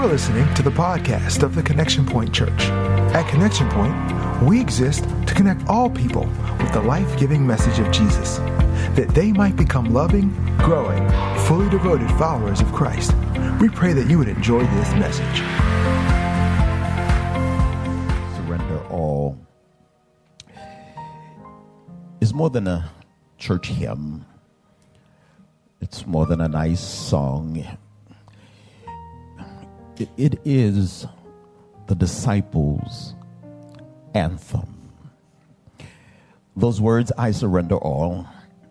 You're listening to the podcast of the Connection Point Church. At Connection Point, we exist to connect all people with the life-giving message of Jesus, that they might become loving, growing, fully devoted followers of Christ. We pray that you would enjoy this message. Surrender All is more than a church hymn. It's more than a nice song. It is the disciples' anthem. Those words, I surrender all,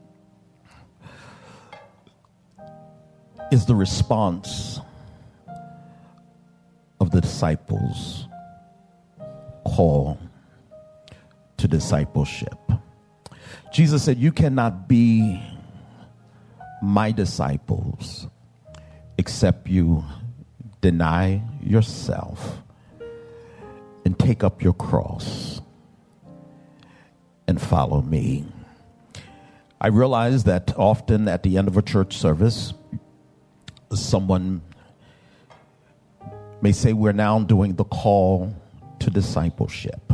is the response of the disciples' call to discipleship. Jesus said, you cannot be my disciples except you deny yourself and take up your cross and follow me. I realize that often at the end of a church service, someone may say we're now doing the call to discipleship.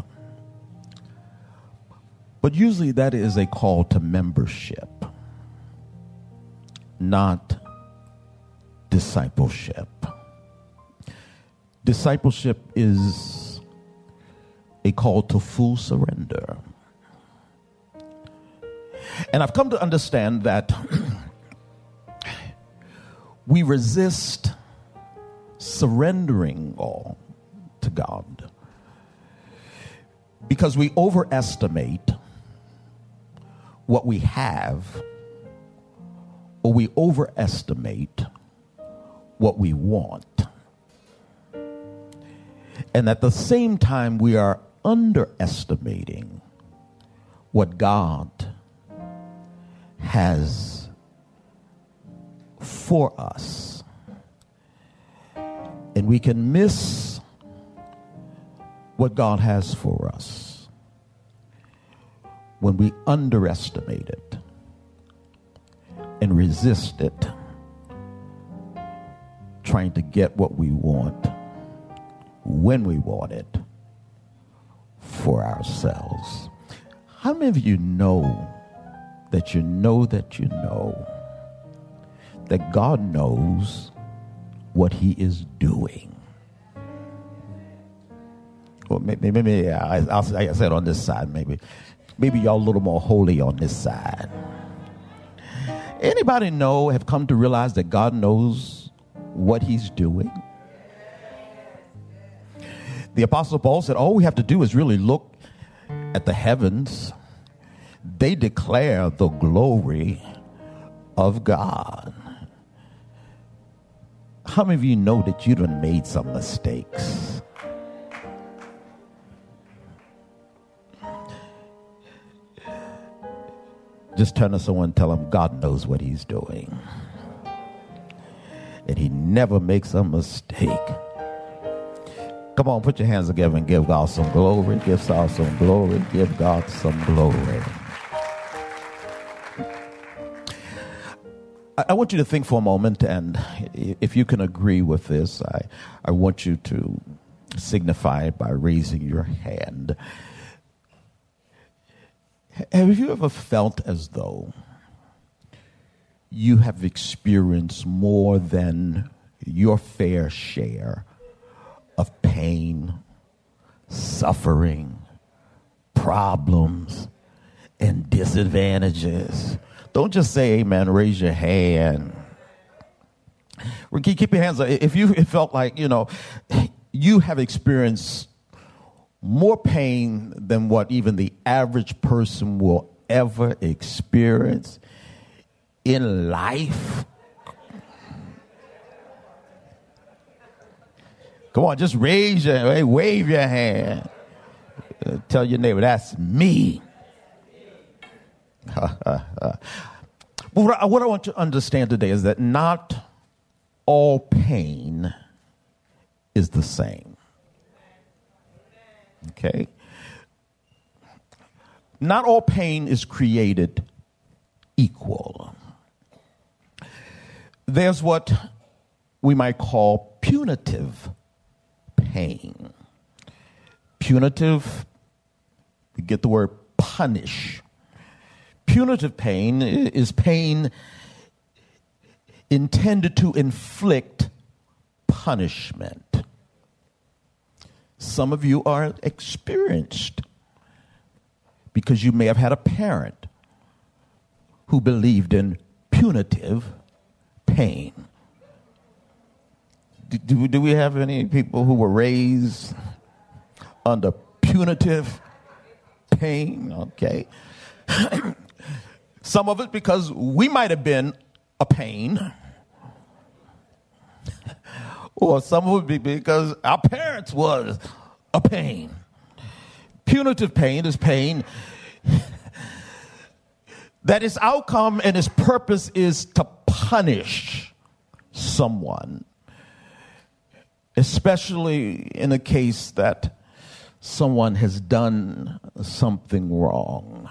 But usually that is a call to membership, not discipleship. Discipleship is a call to full surrender. And I've come to understand that we resist surrendering all to God because we overestimate what we have, or we overestimate what we want. And at the same time, we are underestimating what God has for us. And we can miss what God has for us when we underestimate it and resist it, trying to get what we want when we want it for ourselves. How many of you know that you know that you know that God knows what he is doing? Well, maybe I said on this side, maybe y'all a little more holy on this side. Anybody have come to realize that God knows what he's doing? The Apostle Paul said, all we have to do is really look at the heavens. They declare the glory of God. How many of you know that you done made some mistakes? Just turn to someone and tell them God knows what he's doing. And he never makes a mistake. Come on, put your hands together and give God some glory. Give God some glory. Give God some glory. I want you to think for a moment, and if you can agree with this, I want you to signify it by raising your hand. Have you ever felt as though you have experienced more than your fair share of pain, suffering, problems, and disadvantages? Don't just say amen, raise your hand. Keep your hands up. If you felt like, you have experienced more pain than what even the average person will ever experience in life. Come on, just wave your hand. Tell your neighbor, that's me. What I want you to understand today is that not all pain is the same. Okay? Not all pain is created equal. There's what we might call punitive punitive pain. Punitive, we get the word punish. Punitive pain is pain intended to inflict punishment. Some of you are experienced because you may have had a parent who believed in punitive pain. Do we have any people who were raised under punitive pain? Okay. Some of it because we might have been a pain. Or some of it be because our parents was a pain. Punitive pain is pain that its outcome and its purpose is to punish someone, especially in a case that someone has done something wrong.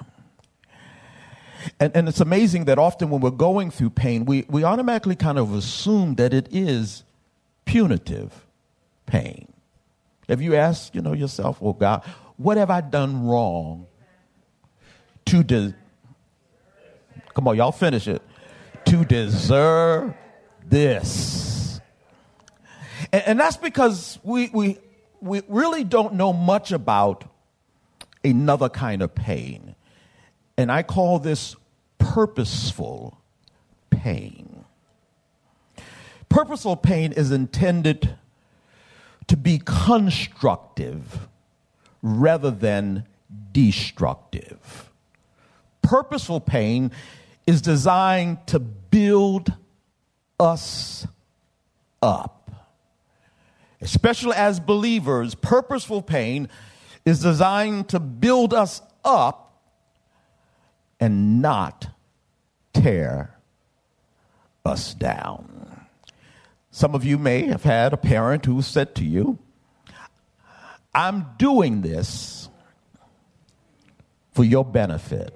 And it's amazing that often when we're going through pain, we automatically kind of assume that it is punitive pain. Have you asked, yourself, oh God, what have I done wrong to come on, y'all finish it. To deserve this. And that's because we really don't know much about another kind of pain. And I call this purposeful pain. Purposeful pain is intended to be constructive rather than destructive. Purposeful pain is designed to build us up. Especially as believers, purposeful pain is designed to build us up and not tear us down. Some of you may have had a parent who said to you, I'm doing this for your benefit.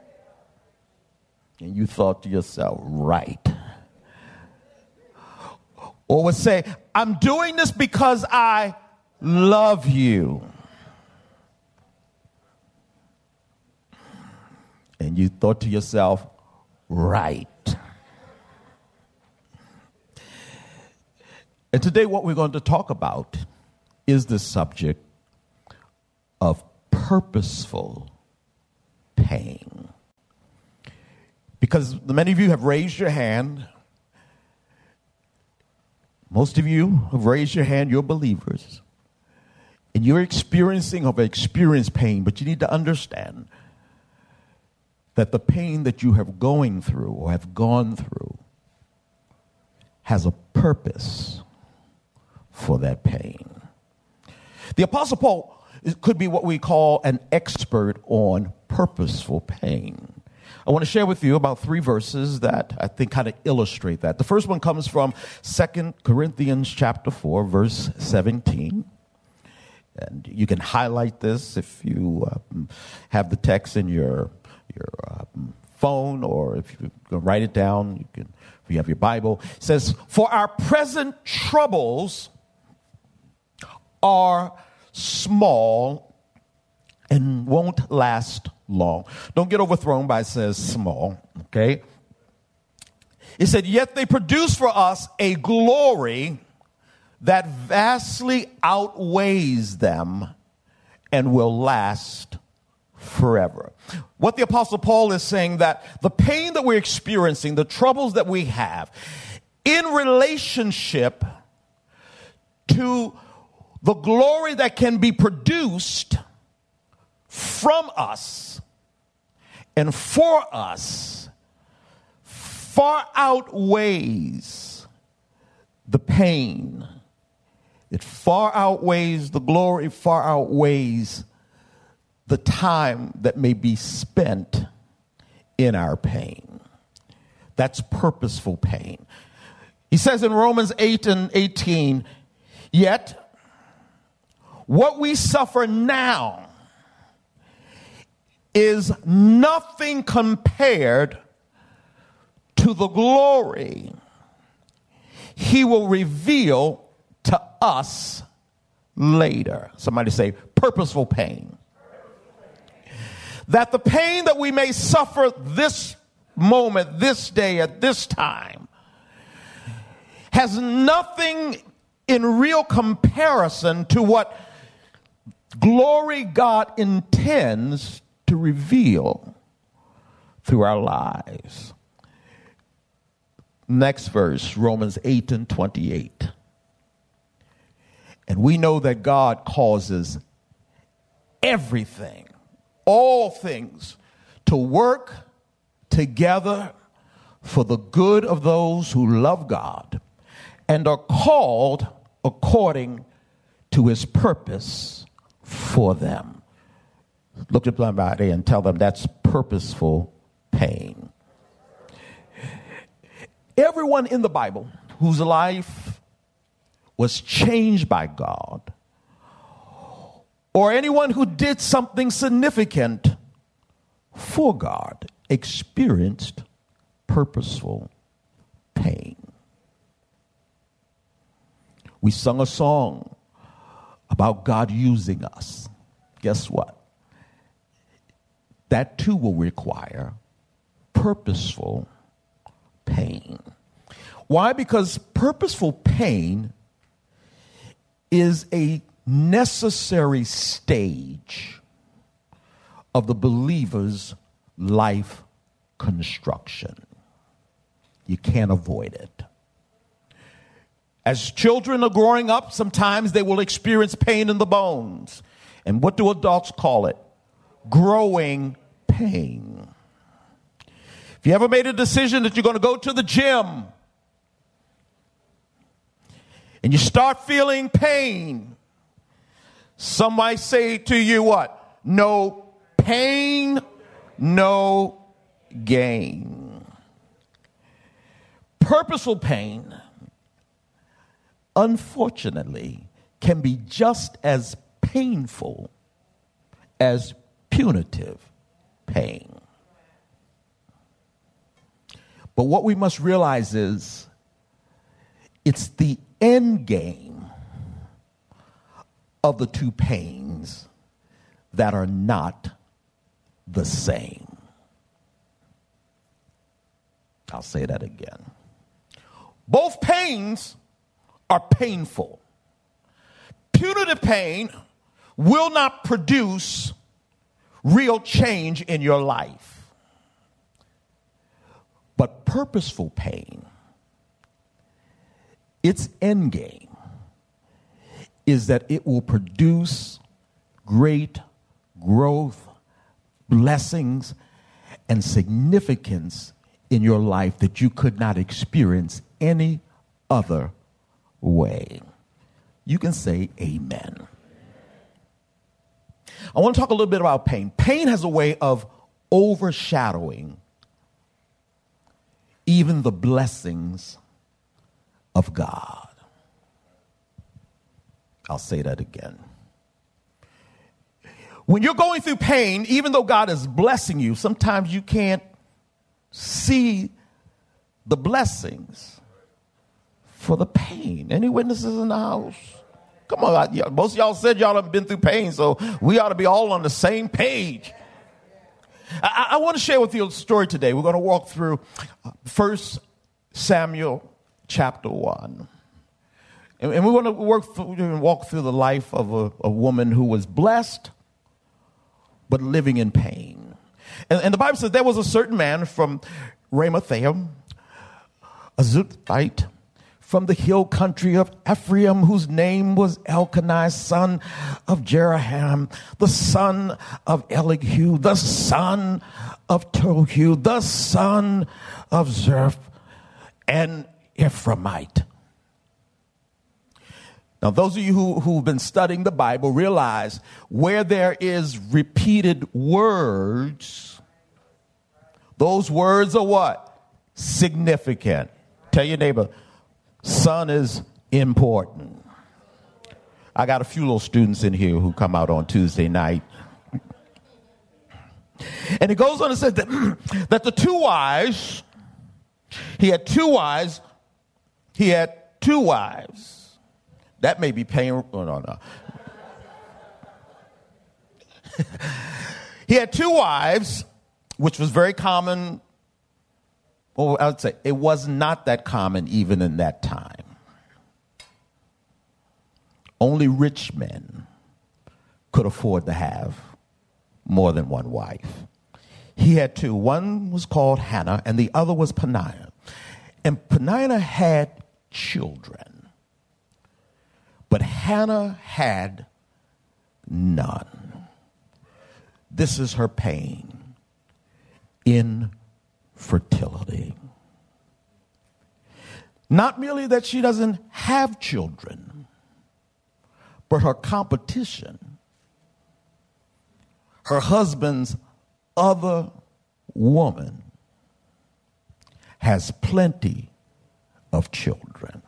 And you thought to yourself, right. Or would say, I'm doing this because I love you. And you thought to yourself, right. And today what we're going to talk about is the subject of purposeful pain. Because many of you have raised your hand. Most of you have raised your hand, you're believers. And you're experiencing pain, but you need to understand that the pain that you have going through or have gone through has a purpose for that pain. The Apostle Paul could be what we call an expert on purposeful pain. I want to share with you about 3 verses that I think kind of illustrate that. The first one comes from 2 Corinthians chapter 4, verse 17. And you can highlight this if you have the text in your phone, or if you can write it down, if you have your Bible. It says, for our present troubles are small and won't last long. Don't get overthrown by it says small, okay? It said, yet they produce for us a glory that vastly outweighs them and will last forever. What the Apostle Paul is saying, that the pain that we're experiencing, the troubles that we have, in relationship to the glory that can be produced from us and for us, far outweighs the pain. It far outweighs the glory, far outweighs the time that may be spent in our pain. That's purposeful pain. He says in Romans 8:18, yet what we suffer now is nothing compared to the glory He will reveal to us later. Somebody say purposeful pain. That the pain that we may suffer this moment, this day, at this time, has nothing in real comparison to what glory God intends to reveal through our lives. Next verse, Romans 8:28. And we know that God causes everything, all things, to work together for the good of those who love God and are called according to his purpose for them. Look at somebody and tell them that's purposeful pain. Everyone in the Bible whose life was changed by God, or anyone who did something significant for God, experienced purposeful pain. We sung a song about God using us. Guess what? That too will require purposeful pain. Why? Because purposeful pain is a necessary stage of the believer's life construction. You can't avoid it. As children are growing up, sometimes they will experience pain in the bones. And what do adults call it? Growing pain. If you ever made a decision that you're going to go to the gym and you start feeling pain, some might say to you what? No pain, no gain. Purposeful pain, unfortunately, can be just as painful as punitive pain. But what we must realize is it's the end game of the two pains that are not the same. I'll say that again. Both pains are painful. Punitive pain will not produce real change in your life. But purposeful pain, its end game is that it will produce great growth, blessings, and significance in your life that you could not experience any other way. You can say amen. I want to talk a little bit about pain. Pain has a way of overshadowing even the blessings of God. I'll say that again. When you're going through pain, even though God is blessing you, sometimes you can't see the blessings for the pain. Any witnesses in the house? Come on, most of y'all said y'all have been through pain, so we ought to be all on the same page. I want to share with you a story today. We're going to walk through 1 Samuel chapter 1. And we're going to walk through the life of a woman who was blessed, but living in pain. And the Bible says there was a certain man from Ramathaim, a Zuthite, from the hill country of Ephraim, whose name was Elkanah, son of Jeroham, the son of Elihu, the son of Tohu, the son of Zerf, an Ephraimite. Now, those of you who've been studying the Bible realize where there is repeated words, those words are what? Significant. Tell your neighbor, son is important. I got a few little students in here who come out on Tuesday night. And it goes on and says that the two wives, he had two wives. That may be pain. Oh, no. He had 2 wives, which was very common. Well, I would say it was not that common even in that time. Only rich men could afford to have more than 1 wife. He had 2. One was called Hannah, and the other was Peninnah. And Peninnah had children, but Hannah had none. This is her pain: infertility. Not merely that she doesn't have children, but her competition, her husband's other woman, has plenty of children.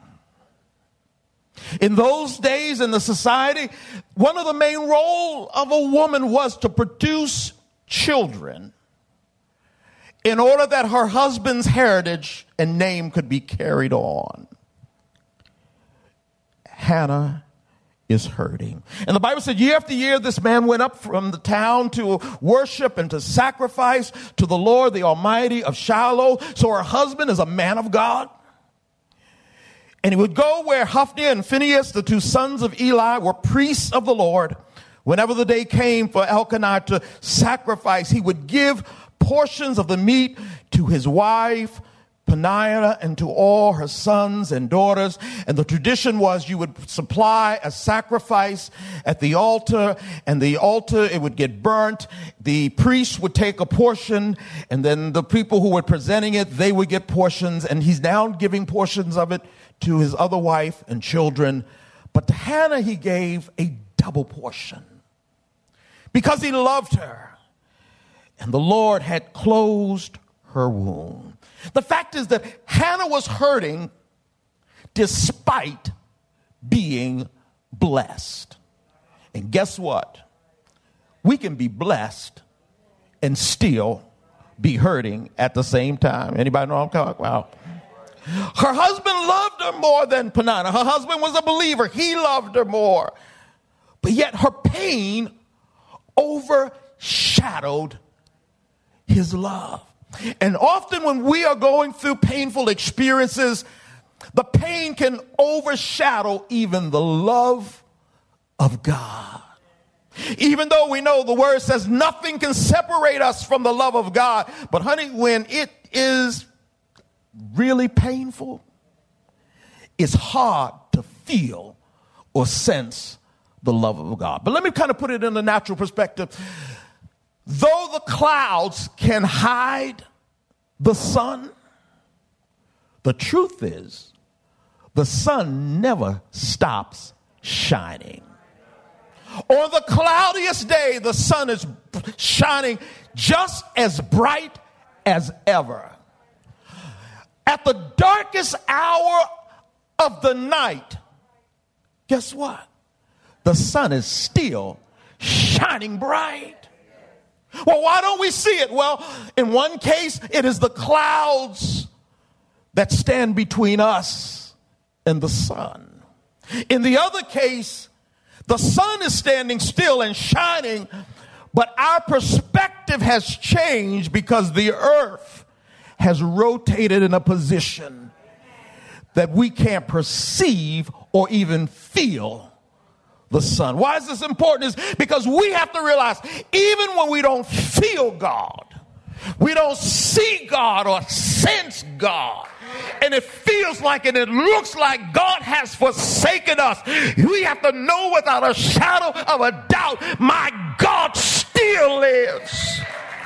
In those days in the society, one of the main roles of a woman was to produce children in order that her husband's heritage and name could be carried on. Hannah is hurting. And the Bible said year after year, this man went up from the town to worship and to sacrifice to the Lord, the Almighty of Shiloh. So her husband is a man of God. And he would go where Hophni and Phinehas, the 2 sons of Eli, were priests of the Lord. Whenever the day came for Elkanah to sacrifice, he would give portions of the meat to his wife, Peninnah, and to all her sons and daughters. And the tradition was you would supply a sacrifice at the altar, and the altar, it would get burnt. The priest would take a portion, and then the people who were presenting it, they would get portions. And he's now giving portions of it to his other wife and children. But to Hannah, he gave a double portion because he loved her. And the Lord had closed her womb. The fact is that Hannah was hurting despite being blessed. And guess what? We can be blessed and still be hurting at the same time. Anybody know what I'm talking about? Her husband loved her more than Peninnah. Her husband was a believer. He loved her more. But yet her pain overshadowed his love. And often when we are going through painful experiences, the pain can overshadow even the love of God. Even though we know the word says nothing can separate us from the love of God. But honey, when it is really painful, it's hard to feel or sense the love of God. But let me kind of put it in a natural perspective. Though the clouds can hide the sun, the truth is the sun never stops shining. On the cloudiest day, the sun is shining just as bright as ever. At the darkest hour of the night, guess what? The sun is still shining bright. Well, why don't we see it? Well, in one case, it is the clouds that stand between us and the sun. In the other case, the sun is standing still and shining, but our perspective has changed because the earth has rotated in a position that we can't perceive or even feel the sun. Why is this important? Is because we have to realize even when we don't feel God, we don't see God or sense God, and it feels like and it looks like God has forsaken us, we have to know without a shadow of a doubt, my God still lives.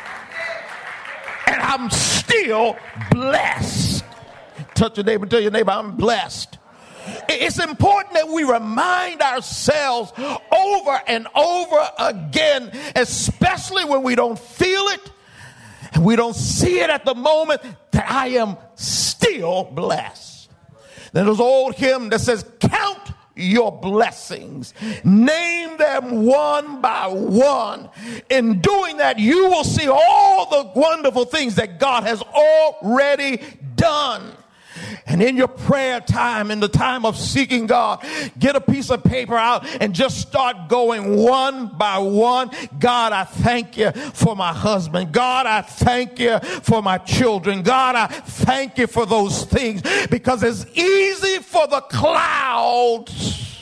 And I'm still blessed. Touch your neighbor, tell your neighbor, I'm blessed. It's important that we remind ourselves over and over again, especially when we don't feel it and we don't see it at the moment, that I am still blessed. There's an old hymn that says, count your blessings, name them one by one. In doing that, you will see all the wonderful things that God has already done. And in your prayer time, in the time of seeking God, get a piece of paper out and just start going one by one. God, I thank you for my husband. God, I thank you for my children. God, I thank you for those things, because it's easy for the clouds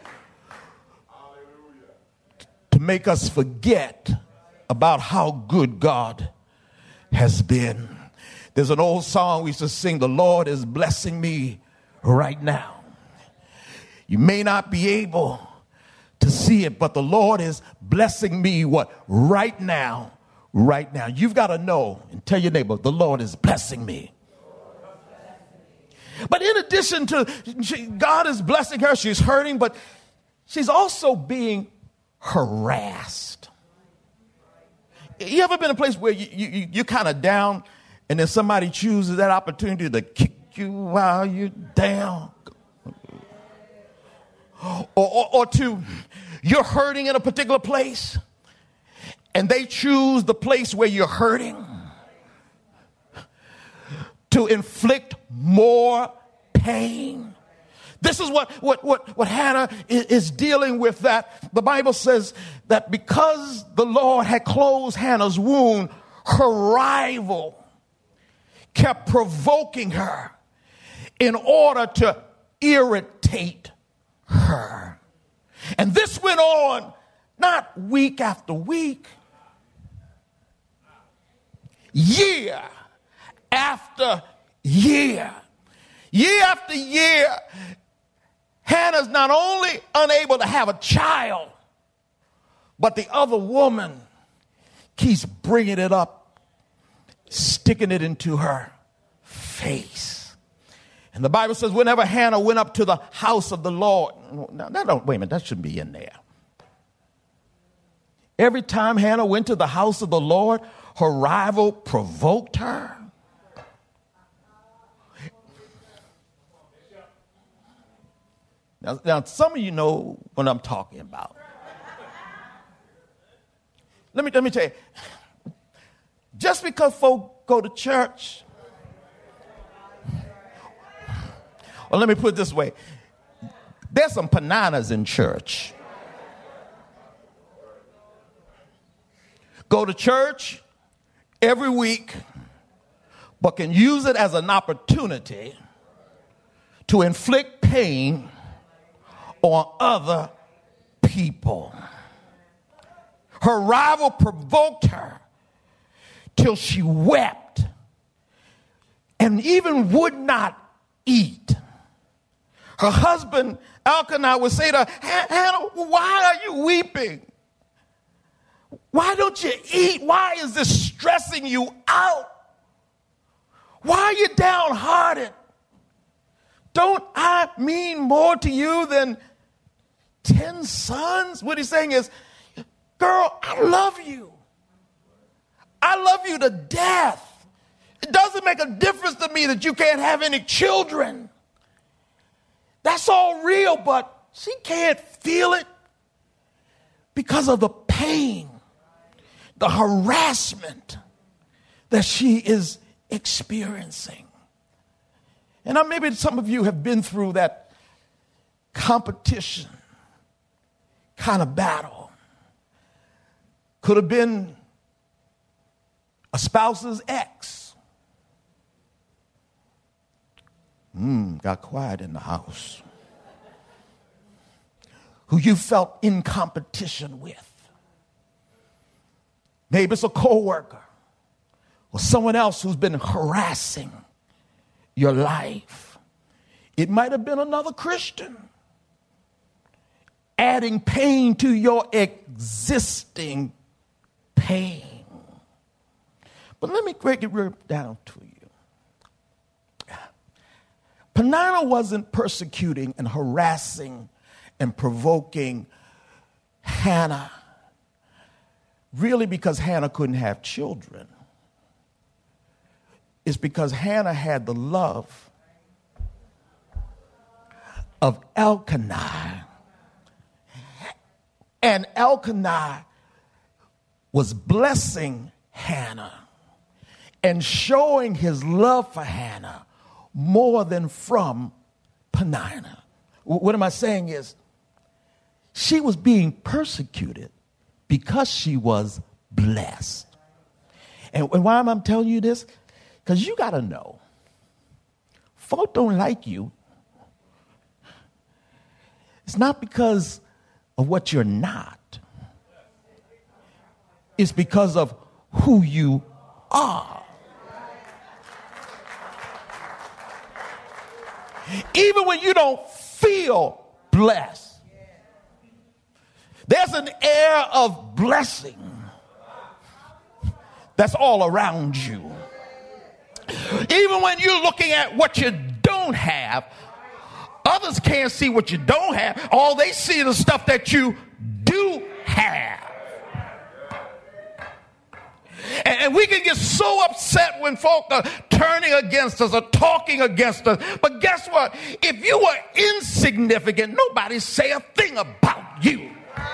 to make us forget about how good God has been. There's an old song we used to sing, "The Lord is blessing me right now." You may not be able to see it, but the Lord is blessing me what? Right now. Right now. You've got to know and tell your neighbor, the Lord is blessing me. But in addition to God is blessing her, she's hurting, but she's also being harassed. You ever been in a place where you're kind of down, and then somebody chooses that opportunity to kick you while you're down? Or you're hurting in a particular place, and they choose the place where you're hurting to inflict more pain. This is what Hannah is dealing with. That the Bible says that because the Lord had closed Hannah's wound, her rival kept provoking her in order to irritate her. And this went on not week after week, year after year. Year after year, Hannah's not only unable to have a child, but the other woman keeps bringing it up, sticking it into her face. And the Bible says whenever Hannah went up to the house of the Lord, wait a minute, that shouldn't be in there. Every time Hannah went to the house of the Lord, her rival provoked her. Now, some of you know what I'm talking about. Let me tell you, just because folk go to church, or let me put it this way, there's some bananas in church. Go to church every week, but can use it as an opportunity to inflict pain on other people. Her rival provoked her till she wept and even would not eat. Her husband, Elkanah, would say to her, "Hannah, why are you weeping? Why don't you eat? Why is this stressing you out? Why are you downhearted? Don't I mean more to you than 10 sons?" What he's saying is, girl, I love you. I love you to death. It doesn't make a difference to me that you can't have any children. That's all real, but she can't feel it because of the pain, the harassment that she is experiencing. And maybe some of you have been through that competition kind of battle. Could have been a spouse's ex. Got quiet in the house. Who you felt in competition with. Maybe it's a coworker or someone else who's been harassing your life. It might have been another Christian adding pain to your existing pain. But let me break it down to you. Peninnah wasn't persecuting and harassing and provoking Hannah really because Hannah couldn't have children. It's because Hannah had the love of Elkanah. And Elkanah was blessing Hannah and showing his love for Hannah more than from Peninnah. What am I saying is, she was being persecuted because she was blessed. And why am I telling you this? Because you got to know, folk don't like you. It's not because of what you're not. It's because of who you are. Even when you don't feel blessed, there's an air of blessing that's all around you. Even when you're looking at what you don't have, others can't see what you don't have. All they see is the stuff that you do have. And we can get so upset when folk are turning against us or talking against us. But guess what? If you were insignificant, nobody say a thing about you.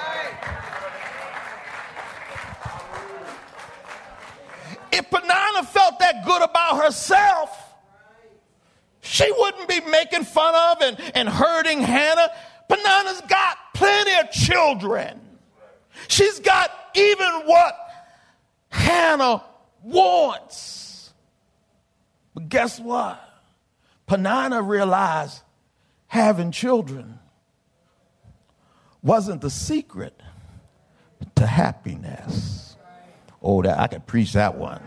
If Peninnah felt that good about herself, she wouldn't be making fun of and hurting Hannah. Peninnah's got plenty of children. She's got even what Hannah wants. But guess what? Peninnah realized having children wasn't the secret to happiness. Oh, that I could preach that one.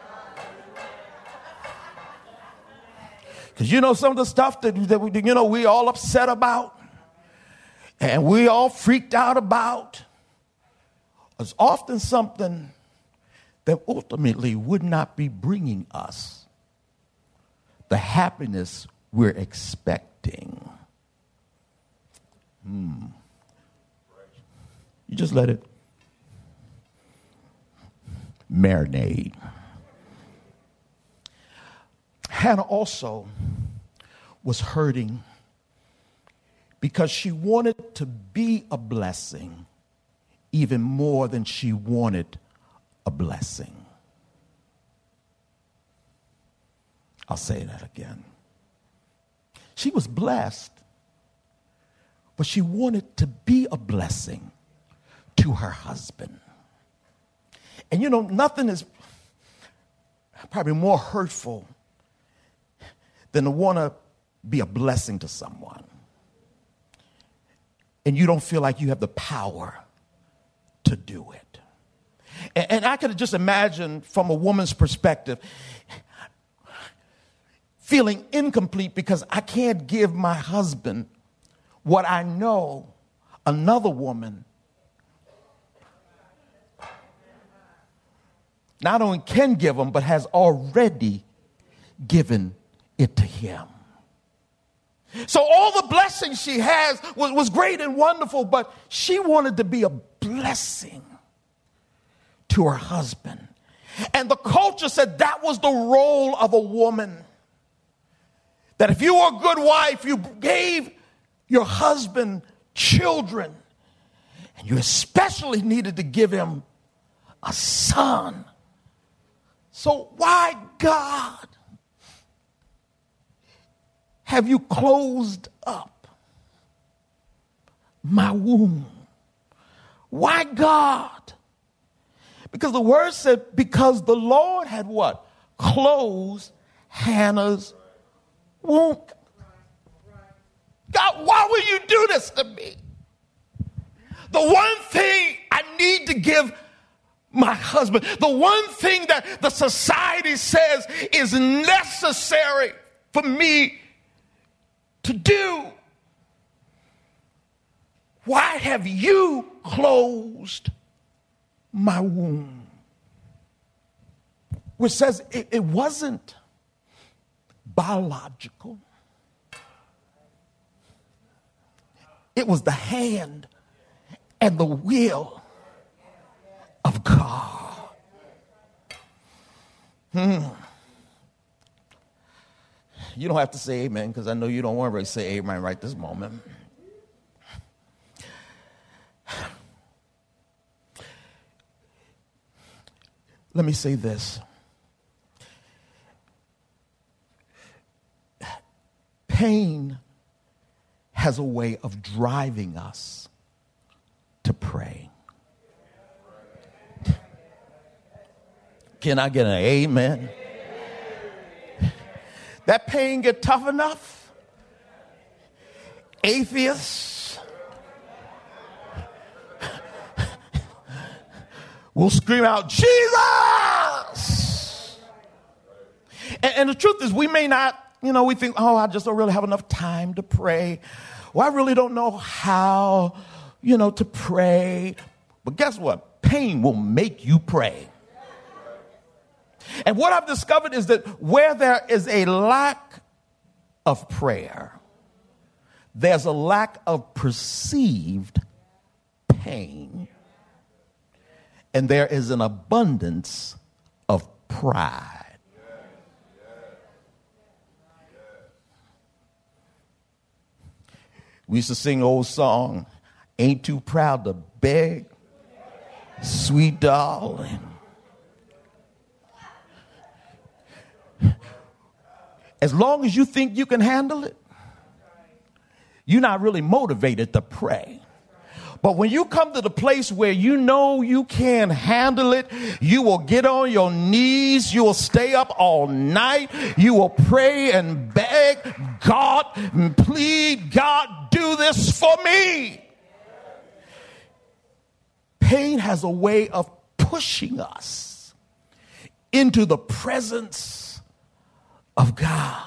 Because you know some of the stuff that we all upset about and we all freaked out about is often something that ultimately would not be bringing us the happiness we're expecting. You just let it marinate. Hannah also was hurting because she wanted to be a blessing even more than she wanted a blessing. I'll say that again. She was blessed, but she wanted to be a blessing to her husband. And you know, nothing is probably more hurtful than to want to be a blessing to someone and you don't feel like you have the power to do it. And I could just imagine from a woman's perspective feeling incomplete because I can't give my husband what I know another woman not only can give him, but has already given it to him. So all the blessings she has was great and wonderful, but she wanted to be a blessing to her husband. And the culture said that was the role of a woman. That if you were a good wife, you gave your husband children, and you especially needed to give him a son. So why, God, have you closed up my womb? Why, God? Because the word said, because the Lord had what? Closed Hannah's womb. God, why will you do this to me? The one thing I need to give my husband, the one thing that the society says is necessary for me to do. Why have you closed my womb? Which says it wasn't biological. It was the hand and the will of God. You don't have to say amen because I know you don't want to really say amen right this moment. Let me say this. pain has a way of driving us to pray. Can I get an amen? That pain get tough enough. Atheists will scream out, Jesus! And the truth is, we may not, we think, I just don't really have enough time to pray. Well, I really don't know how, to pray. But guess what? Pain will make you pray. And what I've discovered is that where there is a lack of prayer, there's a lack of perceived pain, and there is an abundance of pride. We used to sing an old song, ain't too proud to beg, sweet darling. As long as you think you can handle it, you're not really motivated to pray. But when you come to the place where you know you can't handle it, you will get on your knees, you will stay up all night, you will pray and beg God and plead, God, do this for me. Pain has a way of pushing us into the presence of God.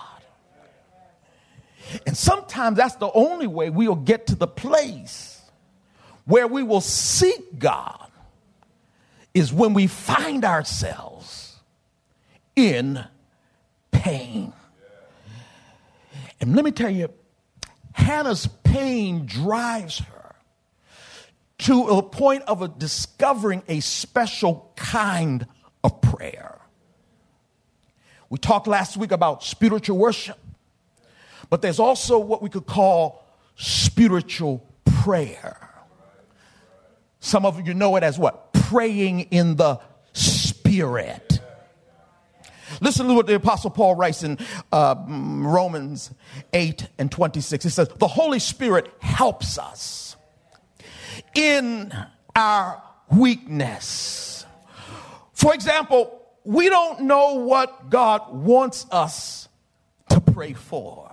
And sometimes that's the only way we'll get to the place where we will seek God, is when we find ourselves in pain. And let me tell you, Hannah's pain drives her to a point of discovering a special kind of prayer. We talked last week about spiritual worship, but there's also what we could call spiritual prayer. Some of you know it as what? Praying in the Spirit. Listen to what the Apostle Paul writes in Romans 8:26. He says, the Holy Spirit helps us in our weakness. For example, we don't know what God wants us to pray for.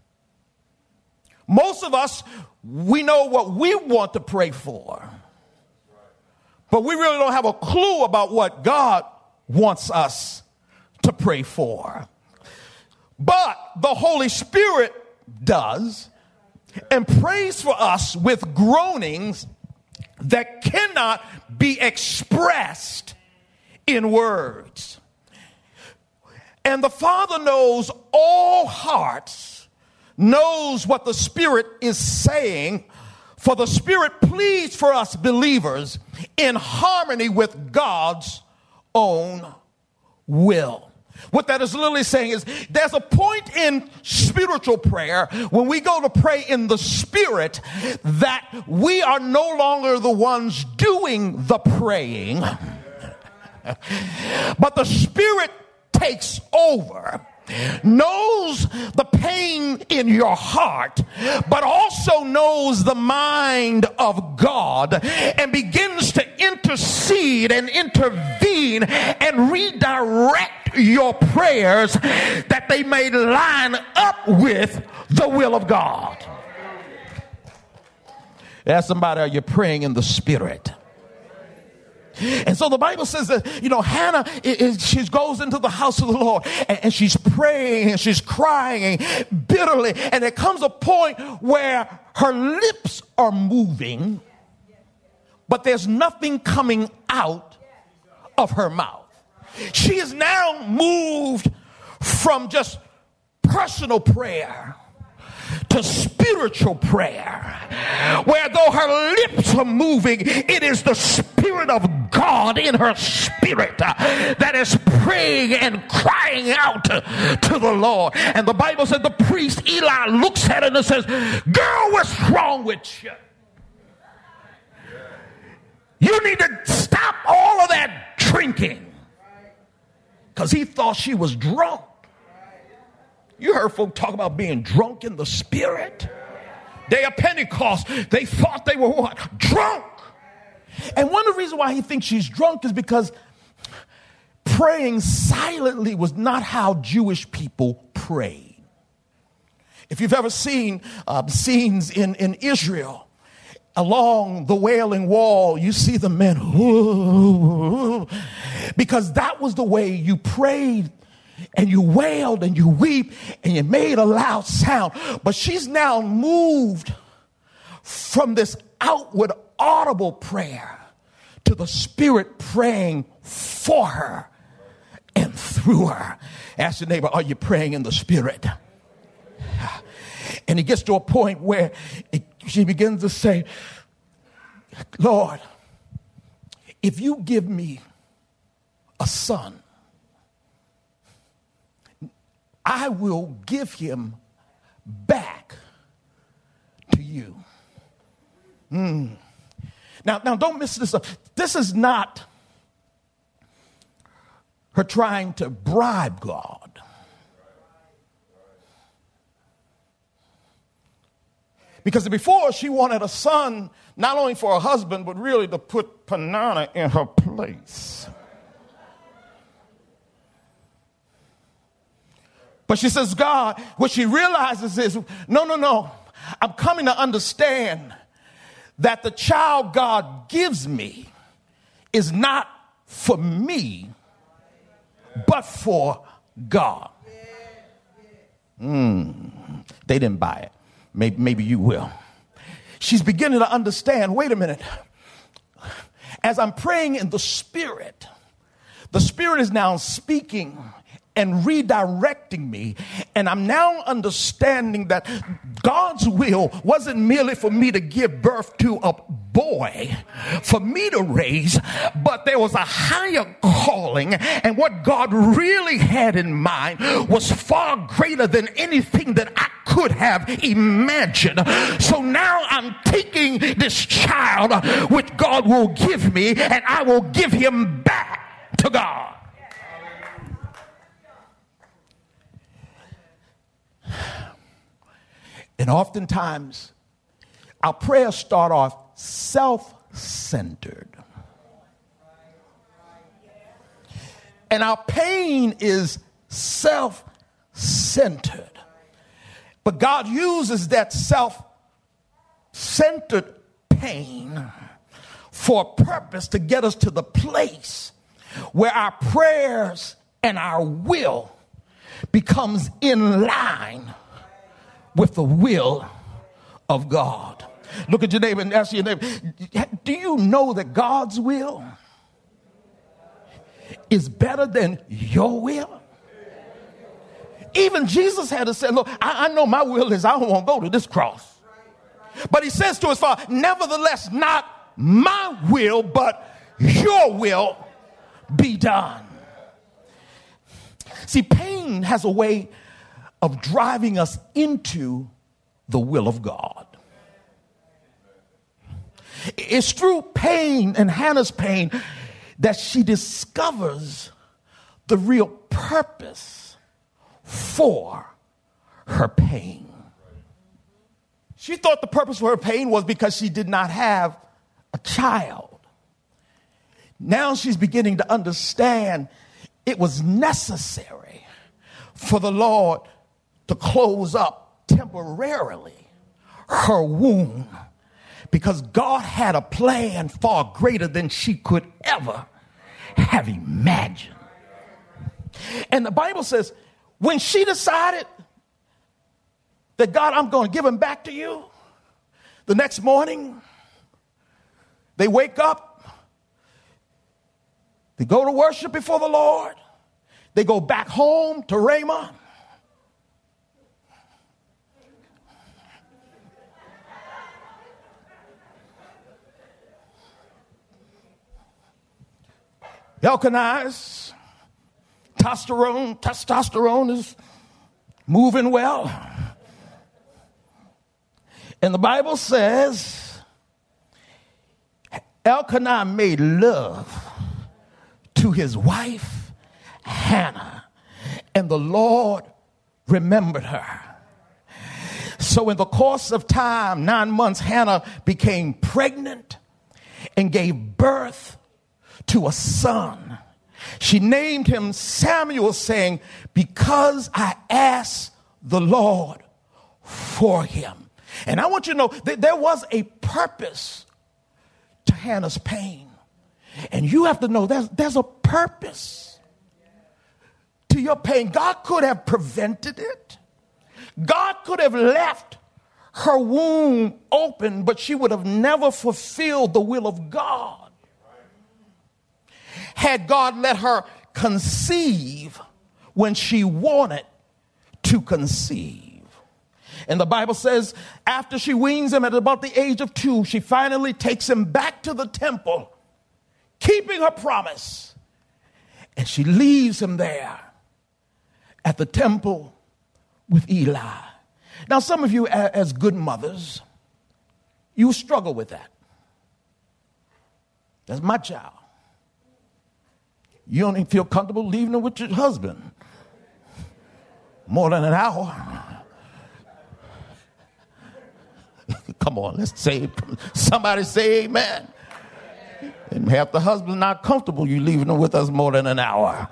Most of us, we know what we want to pray for, but we really don't have a clue about what God wants us to pray for. But the Holy Spirit does, and prays for us with groanings that cannot be expressed in words. And the Father knows all hearts, knows what the Spirit is saying, for the Spirit pleads for us believers in harmony with God's own will. What that is literally saying is there's a point in spiritual prayer when we go to pray in the Spirit that we are no longer the ones doing the praying, but the Spirit takes over, knows the pain in your heart, but also knows the mind of God, and begins to intercede and intervene and redirect your prayers that they may line up with the will of God. Ask somebody, are you praying in the Spirit? And so the Bible says that, Hannah, she goes into the house of the Lord, and she's praying and she's crying bitterly. And there comes a point where her lips are moving, but there's nothing coming out of her mouth. She is now moved from just personal prayer to spiritual prayer, where though her lips are moving, it is the Spirit of God in her spirit that is praying and crying out to the Lord. And the Bible said the priest Eli looks at it and says, girl, what's wrong with you? You need to stop all of that drinking. Because he thought she was drunk. You heard folk talk about being drunk in the Spirit. Day of Pentecost, they thought they were what? Drunk. And one of the reasons why he thinks she's drunk is because praying silently was not how Jewish people prayed. If you've ever seen scenes in Israel, along the Wailing Wall, you see the men, because that was the way you prayed, and you wailed and you weep and you made a loud sound. But she's now moved from this outward audible prayer to the Spirit praying for her and through her. Ask your neighbor, are you praying in the Spirit? And it gets to a point where she begins to say, Lord, if you give me a son, I will give him back to you. Now, don't miss this up. This is not her trying to bribe God. Because before she wanted a son, not only for her husband, but really to put Peninnah in her place. But she says, God, what she realizes is, no. I'm coming to understand that the child God gives me is not for me, but for God. They didn't buy it. Maybe you will. She's beginning to understand, wait a minute. As I'm praying in the Spirit is now speaking and redirecting me. And I'm now understanding that God's will wasn't merely for me to give birth to a boy, for me to raise, but there was a higher calling. And what God really had in mind was far greater than anything that I could have imagined. So now I'm taking this child, which God will give me, and I will give him back to God. And oftentimes, our prayers start off self-centered. And our pain is self-centered. But God uses that self-centered pain for a purpose to get us to the place where our prayers and our will becomes in line with the will of God. Look at your neighbor and ask your neighbor, do you know that God's will is better than your will? Even Jesus had to say, look, I know my will is I don't want to go to this cross. But he says to his Father, nevertheless, not my will, but your will be done. See, pain has a way of driving us into the will of God. It's through pain and Hannah's pain that she discovers the real purpose for her pain. She thought the purpose for her pain was because she did not have a child. Now she's beginning to understand it was necessary for the Lord to close up temporarily her womb, because God had a plan far greater than she could ever have imagined. And the Bible says, when she decided that, God, I'm going to give him back to you, the next morning, they wake up, they go to worship before the Lord, they go back home to Ramah. Elkanah's testosterone is moving well. And the Bible says Elkanah made love to his wife Hannah, and the Lord remembered her. So in the course of time, 9 months, Hannah became pregnant and gave birth to a son. She named him Samuel, saying, because I asked the Lord for him. And I want you to know that there was a purpose to Hannah's pain. And you have to know there's a purpose to your pain. God could have prevented it. God could have left her womb open, but she would have never fulfilled the will of God. Had God let her conceive when she wanted to conceive. And the Bible says after she weans him at about the age of 2, she finally takes him back to the temple, keeping her promise. And she leaves him there at the temple with Eli. Now, some of you as good mothers, you struggle with that. That's my child. You don't even feel comfortable leaving her with your husband more than an hour. Come on, let's say, somebody say amen. And half the husband's not comfortable, you leaving them with us more than an hour.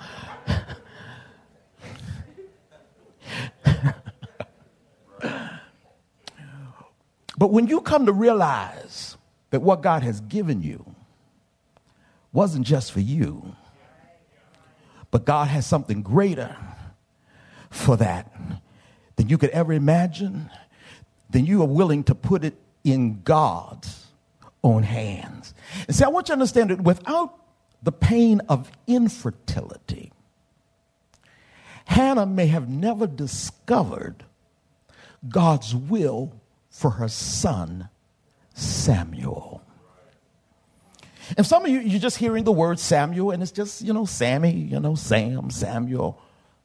But when you come to realize that what God has given you wasn't just for you, but God has something greater for that than you could ever imagine, then you are willing to put it in God's own hands. And see, I want you to understand that without the pain of infertility, Hannah may have never discovered God's will for her son, Samuel. And some of you, you're just hearing the word Samuel, and it's just, Sammy, Sam, Samuel.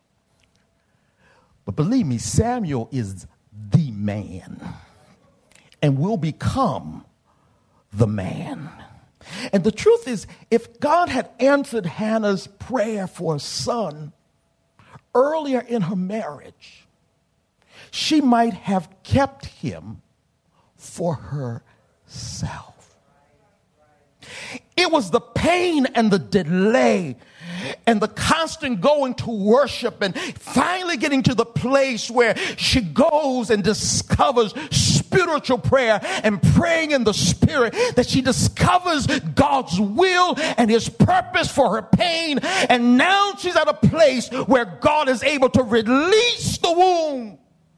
But believe me, Samuel is the man and will become the man. And the truth is, if God had answered Hannah's prayer for a son earlier in her marriage, she might have kept him for herself. It was the pain and the delay and the constant going to worship and finally getting to the place where she goes and discovers spiritual prayer and praying in the spirit that she discovers God's will and his purpose for her pain. And now she's at a place where God is able to release the womb,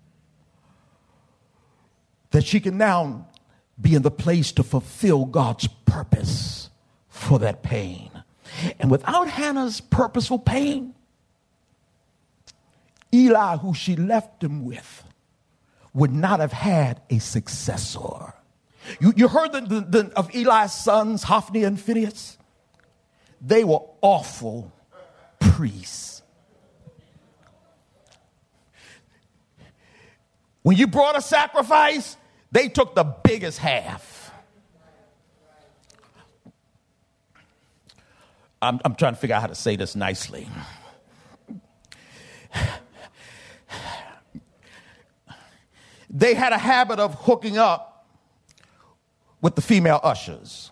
that she can now be in the place to fulfill God's purpose for that pain. And without Hannah's purposeful pain, Eli, who she left him with, would not have had a successor. You heard of Eli's sons, Hophni and Phinehas? They were awful priests. When you brought a sacrifice, they took the biggest half. I'm trying to figure out how to say this nicely. They had a habit of hooking up with the female ushers.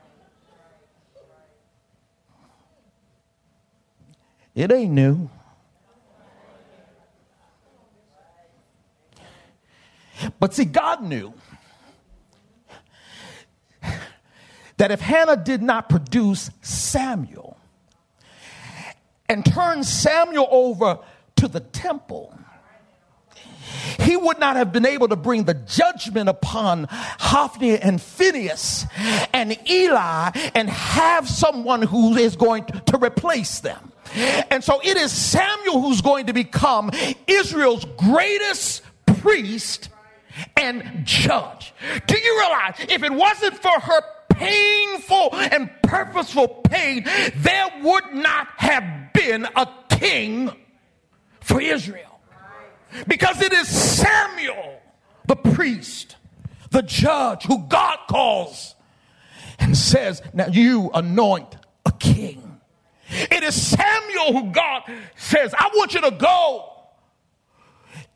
It ain't new. But see, God knew that if Hannah did not produce Samuel and turn Samuel over to the temple, he would not have been able to bring the judgment upon Hophni and Phinehas and Eli and have someone who is going to replace them. And so it is Samuel who's going to become Israel's greatest priest and judge. Do you realize if it wasn't for her painful and purposeful pain, there would not have been a king for Israel? Because it is Samuel, the priest, the judge, who God calls and says, now you anoint a king. It is Samuel who God says, I want you to go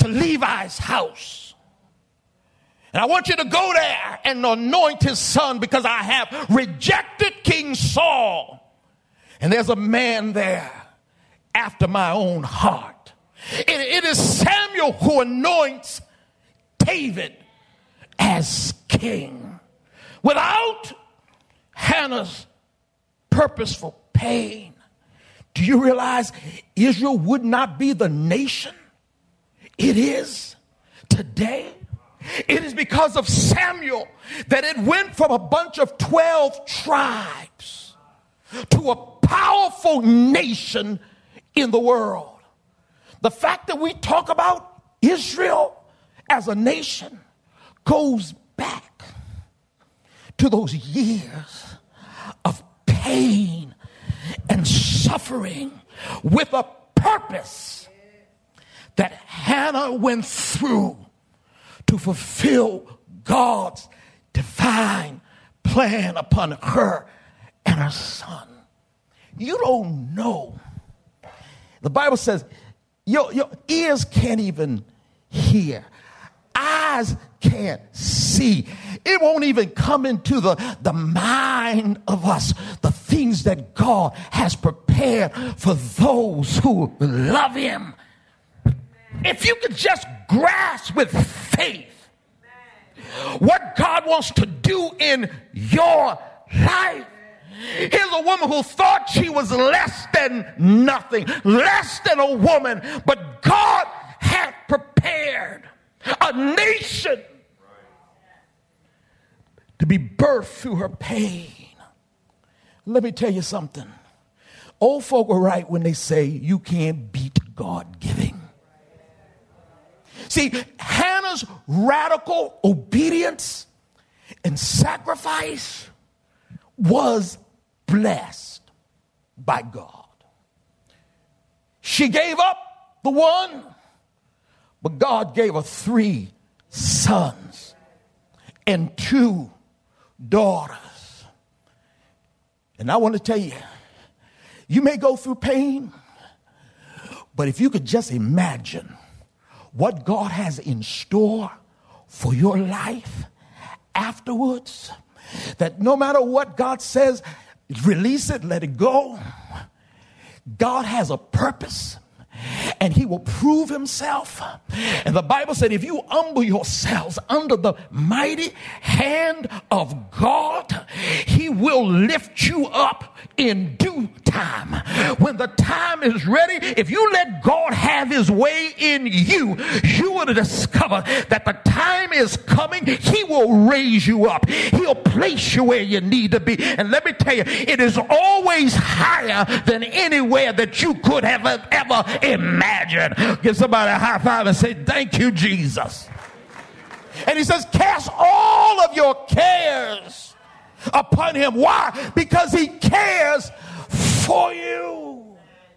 to Levi's house. And I want you to go there and anoint his son, because I have rejected King Saul. And there's a man there after my own heart. It is Samuel who anoints David as king. Without Hannah's purposeful pain, do you realize Israel would not be the nation it is today? It is because of Samuel that it went from a bunch of 12 tribes to a powerful nation in the world. The fact that we talk about Israel as a nation goes back to those years of pain and suffering with a purpose that Hannah went through to fulfill God's divine plan upon her and her son. You don't know. The Bible says your ears can't even hear. Eyes can't see. It won't even come into the mind of us, the things that God has prepared for those who love him. If you could just grasp with faith what God wants to do in your life. Here's a woman who thought she was less than nothing, less than a woman, but God had prepared a nation to be birthed through her pain. Let me tell you something. Old folk are right when they say you can't beat God giving. See, Hannah's radical obedience and sacrifice was blessed by God. She gave up the one, but God gave her 3 sons and 2 daughters. And I want to tell you, you may go through pain, but if you could just imagine what God has in store for your life afterwards, that no matter what God says, release it, let it go. God has a purpose, and he will prove himself. And the Bible said, if you humble yourselves under the mighty hand of God, he will lift you up in due time. When the time is ready, if you let God have his way in you, you will discover that the time is coming. He will raise you up. He'll place you where you need to be. And let me tell you, it is always higher than anywhere that you could have ever imagined. Give somebody a high five and say, thank you, Jesus. And he says, cast all of your cares upon him. Why? Because he cares for you.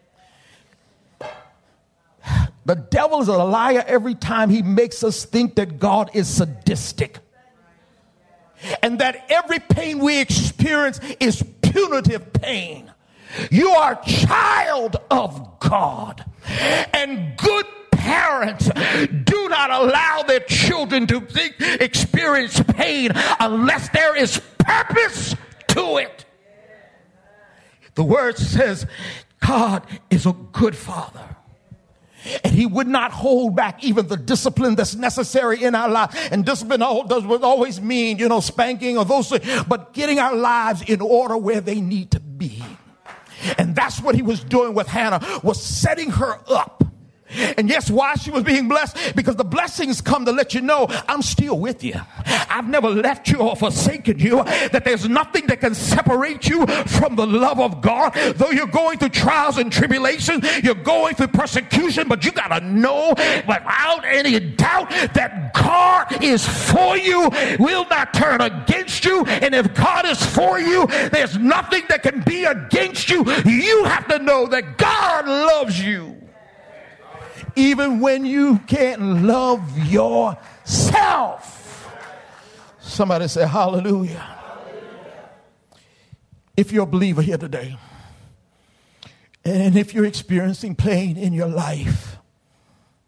The devil is a liar every time he makes us think that God is sadistic, and that every pain we experience is punitive pain. You are a child of God, and good parents do not allow their children to experience pain unless there is purpose to it. The word says God is a good father, and he would not hold back even the discipline that's necessary in our life. And discipline does always mean, spanking or those things, but getting our lives in order where they need to be. And that's what he was doing with Hannah, was setting her up. And yes, why she was being blessed? Because the blessings come to let you know, I'm still with you. I've never left you or forsaken you. That there's nothing that can separate you from the love of God. Though you're going through trials and tribulations, you're going through persecution, but you got to know without any doubt that God is for you, will not turn against you. And if God is for you, there's nothing that can be against you. You have to know that God loves you, even when you can't love yourself. Somebody say hallelujah. Hallelujah. If you're a believer here today, and if you're experiencing pain in your life,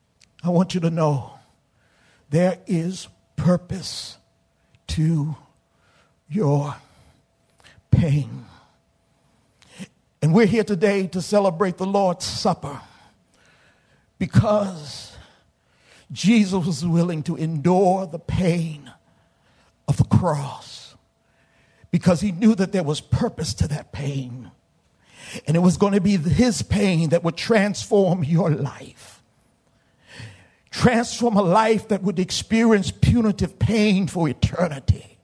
I want you to know there is purpose to your pain. And we're here today to celebrate the Lord's Supper because Jesus was willing to endure the pain of the cross because he knew that there was purpose to that pain. And it was going to be his pain that would transform your life. Transform a life that would experience punitive pain for eternity.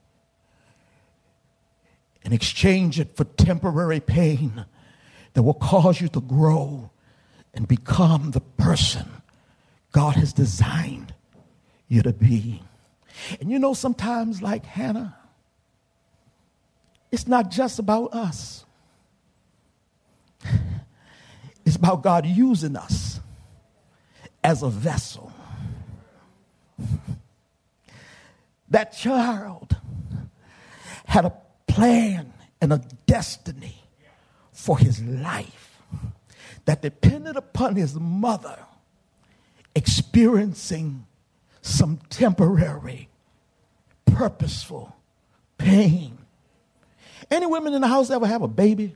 And exchange it for temporary pain that will cause you to grow and become the person God has designed you to be. And you know, sometimes like Hannah, it's not just about us. It's about God using us as a vessel. That child had a plan and a destiny for his life that depended upon his mother experiencing some temporary, purposeful pain. Any women in the house ever have a baby?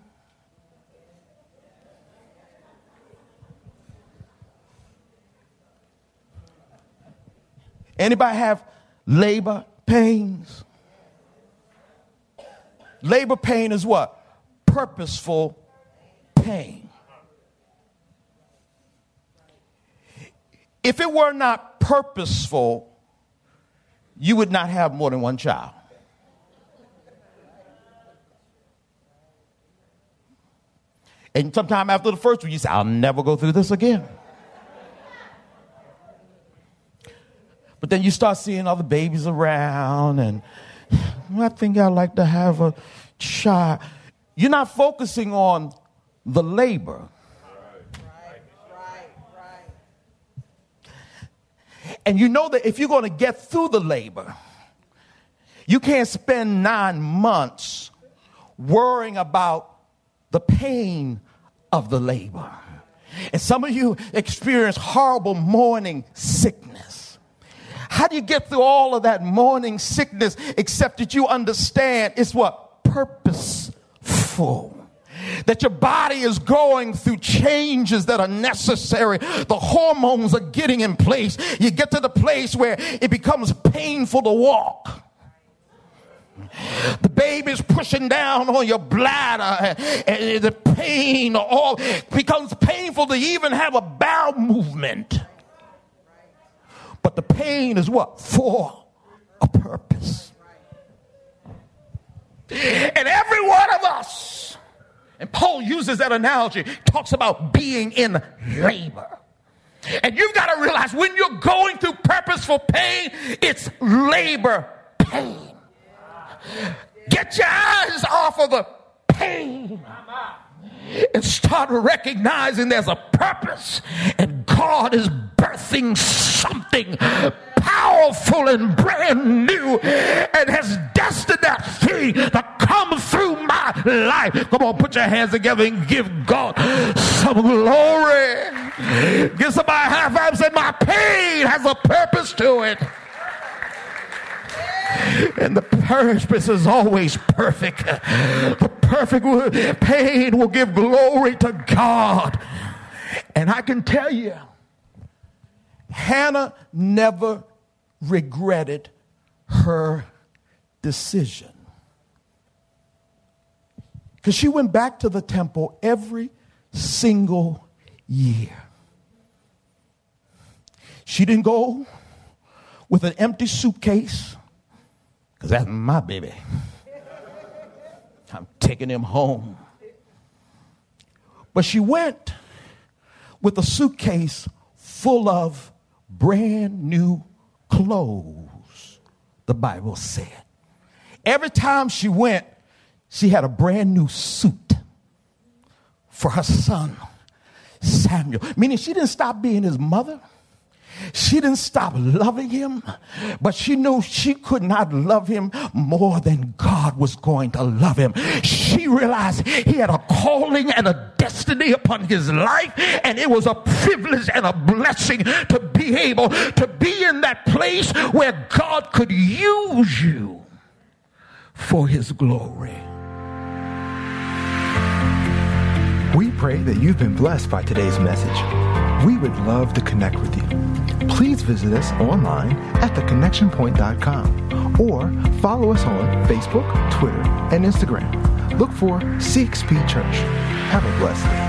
Anybody have labor pains? Labor pain is what? Purposeful pain. If it were not purposeful, you would not have more than one child. And sometime after the first one, you say, I'll never go through this again. But then you start seeing other babies around, and I think I'd like to have a child. You're not focusing on the labor. And you know that if you're going to get through the labor, you can't spend 9 months worrying about the pain of the labor. And some of you experience horrible morning sickness. How do you get through all of that morning sickness except that you understand it's what? Purposeful. That your body is going through changes that are necessary. The hormones are getting in place. You get to the place where it becomes painful to walk. The baby's pushing down on your bladder, and the pain all becomes painful to even have a bowel movement. But the pain is what? For a purpose. And every one of us, and Paul uses that analogy, talks about being in labor. And you've got to realize when you're going through purposeful pain, it's labor pain. Get your eyes off of the pain and start recognizing there's a purpose, and God is birthing something powerful and brand new and has destined that thing to come through my life. Come on, put your hands together and give God some glory. Give somebody a high five and say, my pain has a purpose to it. And the purpose is always perfect. The perfect pain will give glory to God. And I can tell you, Hannah never regretted her decision. Because she went back to the temple every single year. She didn't go with an empty suitcase. Because that's my baby. I'm taking him home. But she went with a suitcase full of brand new clothes, the Bible said. Every time she went, she had a brand new suit for her son, Samuel. Meaning she didn't stop being his mother. She didn't stop loving him, but she knew she could not love him more than God God was going to love him. She realized he had a calling and a destiny upon his life, and it was a privilege and a blessing to be able to be in that place where God could use you for his glory. We pray that you've been blessed by today's message. We would love to connect with you. Please visit us online at theconnectionpoint.com or follow us on Facebook, Twitter, and Instagram. Look for CXP Church. Have a blessed day.